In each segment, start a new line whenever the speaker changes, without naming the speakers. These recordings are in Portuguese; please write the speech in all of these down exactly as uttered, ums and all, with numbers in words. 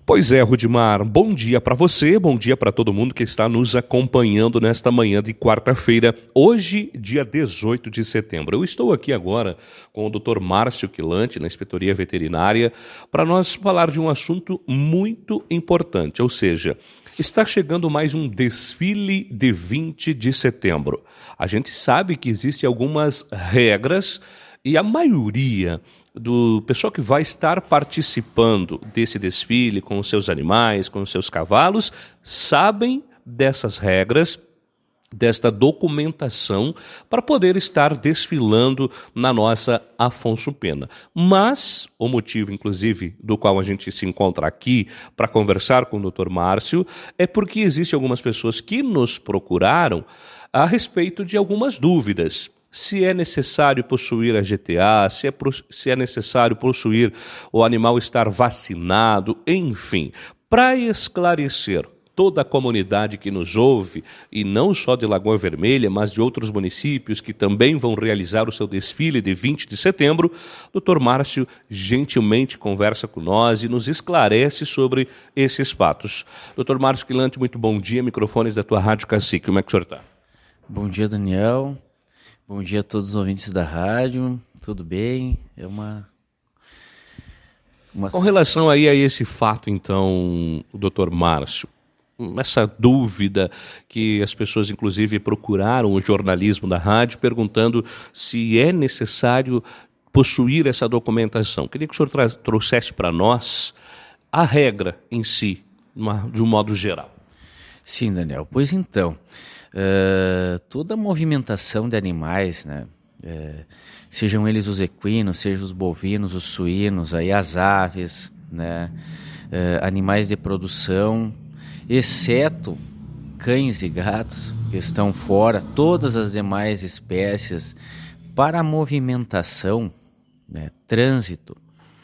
Pois é, Rudimar, bom dia para você, bom dia para todo mundo que está nos acompanhando nesta manhã de quarta-feira, hoje, dia dezoito de setembro. Eu estou aqui agora com o doutor Márcio Quilante, na Inspetoria Veterinária, para nós falar de um assunto muito importante, ou seja, está chegando mais um desfile de vinte de setembro. A gente sabe que existem algumas regras e a maioria do pessoal que vai estar participando desse desfile com os seus animais, com os seus cavalos, sabem dessas regras, desta documentação para poder estar desfilando na nossa Afonso Pena. Mas o motivo, inclusive, do qual a gente se encontra aqui para conversar com o doutor Márcio é porque existem algumas pessoas que nos procuraram a respeito de algumas dúvidas. Se é necessário possuir a G T A, se é, se é necessário possuir o animal estar vacinado, enfim, para esclarecer toda a comunidade que nos ouve, e não só de Lagoa Vermelha, mas de outros municípios que também vão realizar o seu desfile de vinte de setembro, doutor Márcio gentilmente conversa com nós e nos esclarece sobre esses fatos. doutor Márcio Quilante, muito bom dia, microfones da tua Rádio Cacique, como é que o senhor está?
Bom dia, Daniel. Bom dia a todos os ouvintes da rádio, tudo bem? É uma... uma...
Com relação aí a esse fato, então, doutor Márcio, essa dúvida que as pessoas, inclusive, procuraram o jornalismo da rádio, perguntando se é necessário possuir essa documentação. Queria que o senhor tra- trouxesse para nós a regra em si, uma, de um modo geral.
Sim, Daniel. Pois então, uh, toda a movimentação de animais, né, uh, sejam eles os equinos, sejam os bovinos, os suínos, aí as aves, né, uh, animais de produção, exceto cães e gatos que estão fora, todas as demais espécies, para a movimentação, né, trânsito,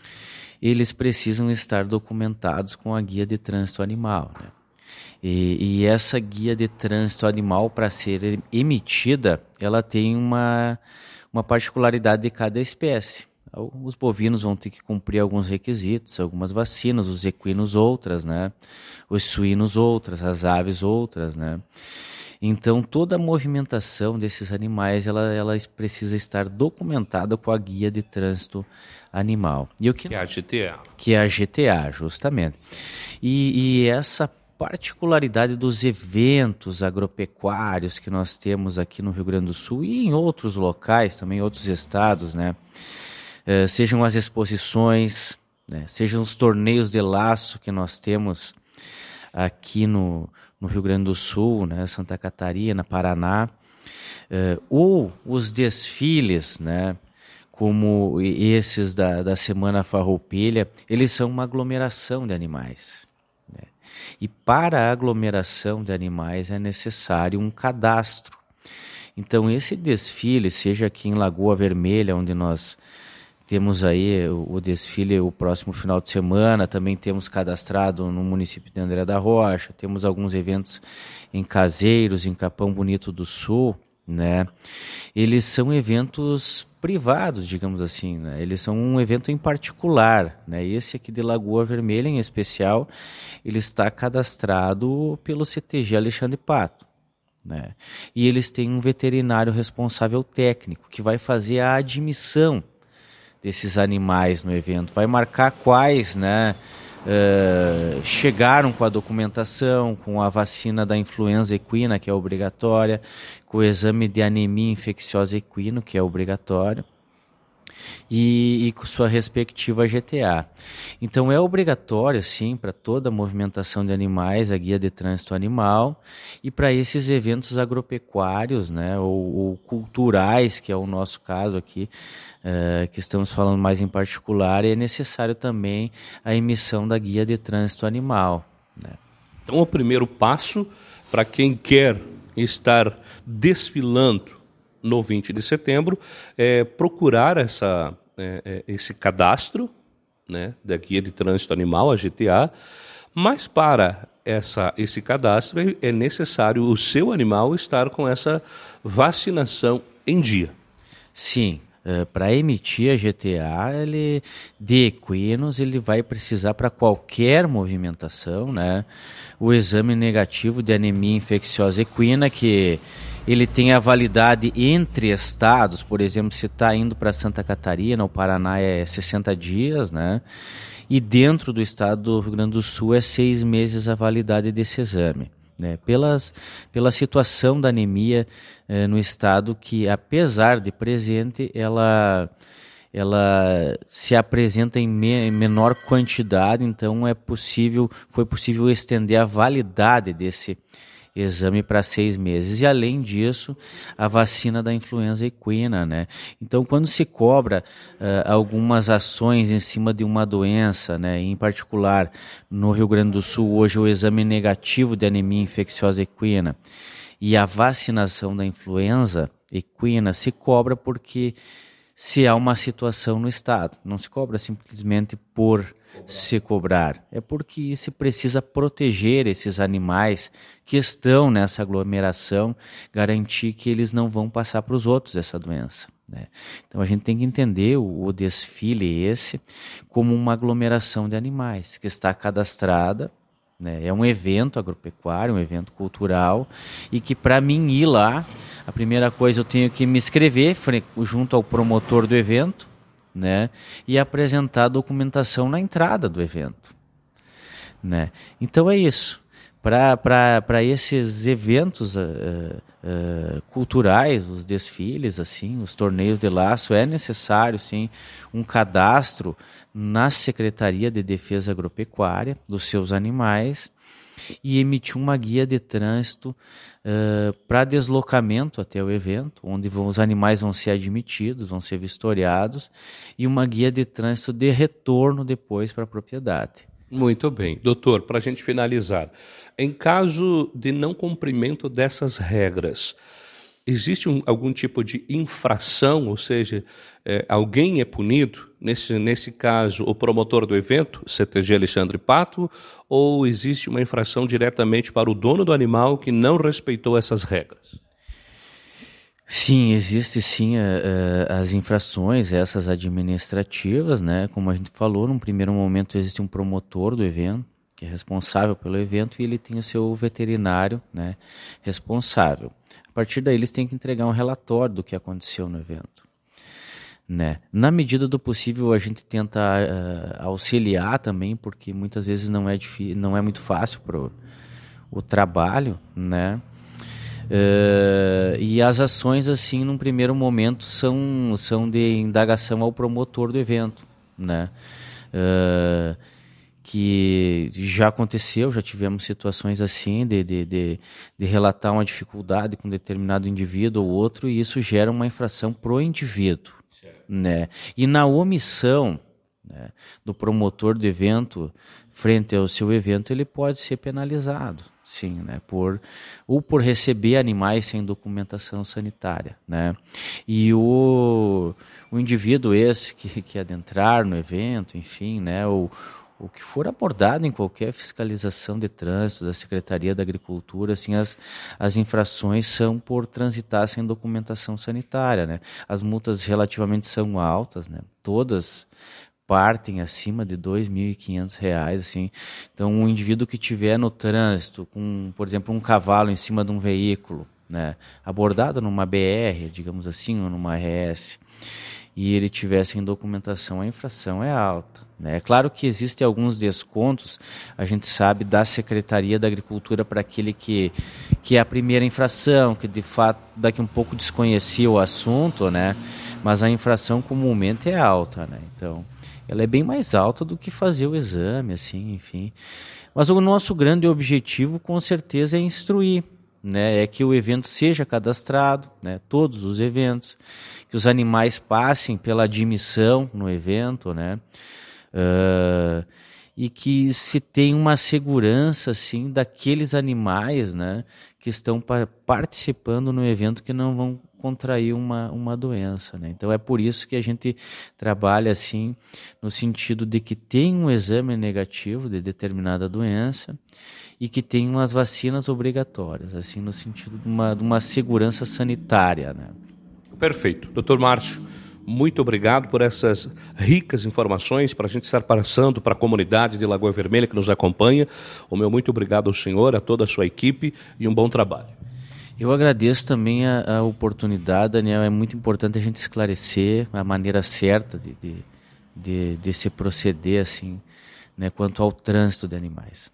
eles precisam estar documentados com a guia de trânsito animal, né? E, e essa guia de trânsito animal, para ser emitida, ela tem uma, uma particularidade de cada espécie. Os bovinos vão ter que cumprir alguns requisitos, algumas vacinas, os equinos outras, né? Os suínos outras, as aves outras, né? Então, toda a movimentação desses animais, ela, ela precisa estar documentada com a guia de trânsito animal. E o que,
que é a G T A.
Que é a G T A, justamente. E, e essa particularidade dos eventos agropecuários que nós temos aqui no Rio Grande do Sul e em outros locais, também em outros estados, né? Uh, sejam as exposições, né? Sejam os torneios de laço que nós temos aqui no, no Rio Grande do Sul, né? Santa Catarina, Paraná, uh, ou os desfiles, né? Como esses da, da Semana Farroupilha, eles são uma aglomeração de animais. Né? E para a aglomeração de animais é necessário um cadastro. Então esse desfile, seja aqui em Lagoa Vermelha, onde nós temos aí o, o desfile o próximo final de semana, também temos cadastrado no município de André da Rocha, temos alguns eventos em Caseiros, em Capão Bonito do Sul, né? Eles são eventos privados, digamos assim, né? Eles são um evento em particular, né? Esse aqui de Lagoa Vermelha, em especial, ele está cadastrado pelo C T G Alexandre Pato, né? E eles têm um veterinário responsável técnico que vai fazer a admissão desses animais no evento, vai marcar quais, né, uh, chegaram com a documentação, com a vacina da influenza equina, que é obrigatória, com o exame de anemia infecciosa equino, que é obrigatório, e, e com sua respectiva G T A. Então é obrigatório, sim, para toda a movimentação de animais, a guia de trânsito animal, e para esses eventos agropecuários, né, ou, ou culturais, que é o nosso caso aqui, uh, que estamos falando mais em particular, e é necessário também a emissão da guia de trânsito animal. Né?
Então o primeiro passo para quem quer estar desfilando no vinte de setembro, é procurar essa, é, esse cadastro, né, da Guia de Trânsito Animal, a G T A, mas para essa, esse cadastro é necessário o seu animal estar com essa vacinação em dia.
Sim, Uh, para emitir a G T A, ele, de equinos, ele vai precisar para qualquer movimentação, né? O exame negativo de anemia infecciosa equina, que ele tem a validade entre estados, por exemplo, se está indo para Santa Catarina, o Paraná é sessenta dias, né? E dentro do estado do Rio Grande do Sul é seis meses a validade desse exame. Né, pelas, pela situação da anemia eh, no estado, que apesar de presente, ela, ela se apresenta em, me, em menor quantidade, então é possível, foi possível estender a validade desse exame para seis meses. E além disso, a vacina da influenza equina, né? Então, quando se cobra uh, algumas ações em cima de uma doença, né, em particular no Rio Grande do Sul, hoje o exame negativo de anemia infecciosa equina e a vacinação da influenza equina, se cobra porque se há uma situação no estado. Não se cobra simplesmente por se cobrar, é porque se precisa proteger esses animais que estão nessa aglomeração, garantir que eles não vão passar para os outros essa doença, né? Então a gente tem que entender o, o desfile esse como uma aglomeração de animais que está cadastrada, né? É um evento agropecuário, um evento cultural, e que para mim ir lá, a primeira coisa eu tenho que me inscrever junto ao promotor do evento, né, e apresentar a documentação na entrada do evento, né? Então é isso. Para esses eventos uh, uh, culturais, os desfiles, assim, os torneios de laço, é necessário, sim, um cadastro na Secretaria de Defesa Agropecuária dos seus animais e emitir uma guia de trânsito uh, para deslocamento até o evento, onde vão, os animais vão ser admitidos, vão ser vistoriados, e uma guia de trânsito de retorno depois para a propriedade.
Muito bem. Doutor, para a gente finalizar, em caso de não cumprimento dessas regras, existe um, algum tipo de infração, ou seja, é, alguém é punido? Nesse, nesse caso, o promotor do evento, C T G Alexandre Pato, ou existe uma infração diretamente para o dono do animal que não respeitou essas regras?
Sim, existe sim uh, uh, as infrações, essas administrativas, né? Como a gente falou, num primeiro momento existe um promotor do evento, que é responsável pelo evento, e ele tem o seu veterinário, né, responsável. A partir daí eles têm que entregar um relatório do que aconteceu no evento, né? Na medida do possível a gente tenta uh, auxiliar também, porque muitas vezes não é, difícil, não é muito fácil pro, o trabalho, né? Uh, e as ações, assim, num primeiro momento são, são de indagação ao promotor do evento, né? Uh, que já aconteceu, já tivemos situações assim de, de, de, de relatar uma dificuldade com determinado indivíduo ou outro, e isso gera uma infração pro indivíduo, né? E na omissão, né, do promotor do evento frente ao seu evento, ele pode ser penalizado, sim, né, por, ou por receber animais sem documentação sanitária, né? E o, o indivíduo esse que, que adentrar no evento, enfim, né, ou o que for abordado em qualquer fiscalização de trânsito da Secretaria da Agricultura, assim, as, as infrações são por transitar sem documentação sanitária, né? As multas relativamente são altas, né? Todas partem acima de dois mil e quinhentos reais, assim. Então, um indivíduo que tiver no trânsito com, por exemplo, um cavalo em cima de um veículo, né, abordado numa B R, digamos assim, ou numa R S, e ele tiver sem documentação, a infração é alta, né? É claro que existem alguns descontos, a gente sabe, da Secretaria da Agricultura para aquele que, que é a primeira infração, que de fato daqui um pouco desconhecia o assunto, né? Mas a infração comumente é alta, né? Então, ela é bem mais alta do que fazer o exame, assim, enfim. Mas o nosso grande objetivo, com certeza, é instruir, né? É que o evento seja cadastrado, né? Todos os eventos, que os animais passem pela admissão no evento, né? Uh, e que se tenha uma segurança, assim, daqueles animais, né, que estão pa- participando no evento, que não vão contrair uma, uma doença, né? Então é por isso que a gente trabalha assim, no sentido de que tem um exame negativo de determinada doença e que tem umas vacinas obrigatórias, assim, no sentido de uma, de uma segurança sanitária, né?
Perfeito. doutor Márcio, muito obrigado por essas ricas informações para a gente estar passando para a comunidade de Lagoa Vermelha que nos acompanha. O meu muito obrigado ao senhor, a toda a sua equipe e um bom trabalho.
Eu agradeço também a, a oportunidade, Daniel. É muito importante a gente esclarecer a maneira certa de, de, de, de se proceder assim, né, quanto ao trânsito de animais.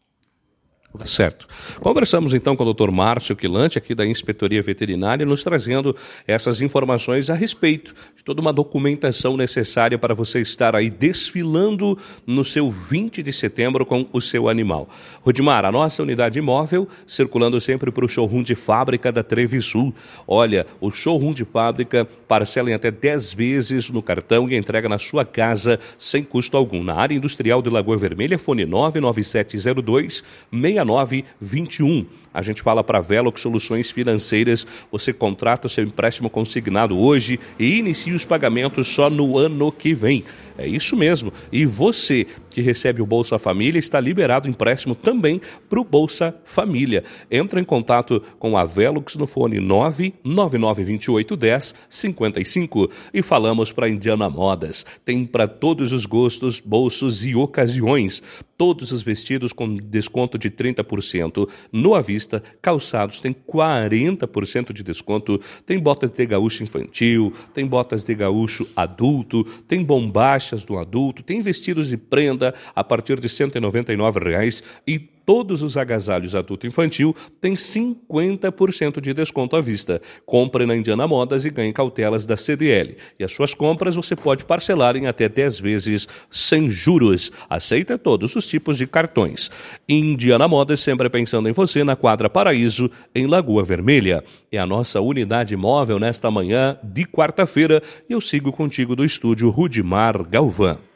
Certo. Conversamos então com o doutor Márcio Quilante, aqui da Inspetoria Veterinária, nos trazendo essas informações a respeito de toda uma documentação necessária para você estar aí desfilando no seu vinte de setembro com o seu animal. Rudimar, a nossa unidade móvel circulando sempre para o showroom de fábrica da Trevisul. Olha, o showroom de fábrica parcela em até dez vezes no cartão e entrega na sua casa sem custo algum. Na área industrial de Lagoa Vermelha, fone nove nove sete zero dois seis nove dois um. A gente fala para Velox Soluções Financeiras, você contrata o seu empréstimo consignado hoje e inicia os pagamentos só no ano que vem. É isso mesmo. E você que recebe o Bolsa Família está liberado o empréstimo também para o Bolsa Família. Entra em contato com a Velox no fone nove nove nove dois oito um zero cinco cinco e falamos para Indiana Modas. Tem para todos os gostos, bolsos e ocasiões. Todos os vestidos com desconto de trinta por cento no à vista, calçados tem quarenta por cento de desconto, tem botas de gaúcho infantil, tem botas de gaúcho adulto, tem bombachas do adulto, tem vestidos de prenda a partir de cento e noventa e nove reais e todos os agasalhos adulto e infantil têm cinquenta por cento de desconto à vista. Compre na Indiana Modas e ganhe cautelas da C D L. E as suas compras você pode parcelar em até dez vezes sem juros. Aceita todos os tipos de cartões. Indiana Modas sempre pensando em você na Quadra Paraíso, em Lagoa Vermelha. É a nossa unidade móvel nesta manhã de quarta-feira e eu sigo contigo do estúdio Rudimar Galvão.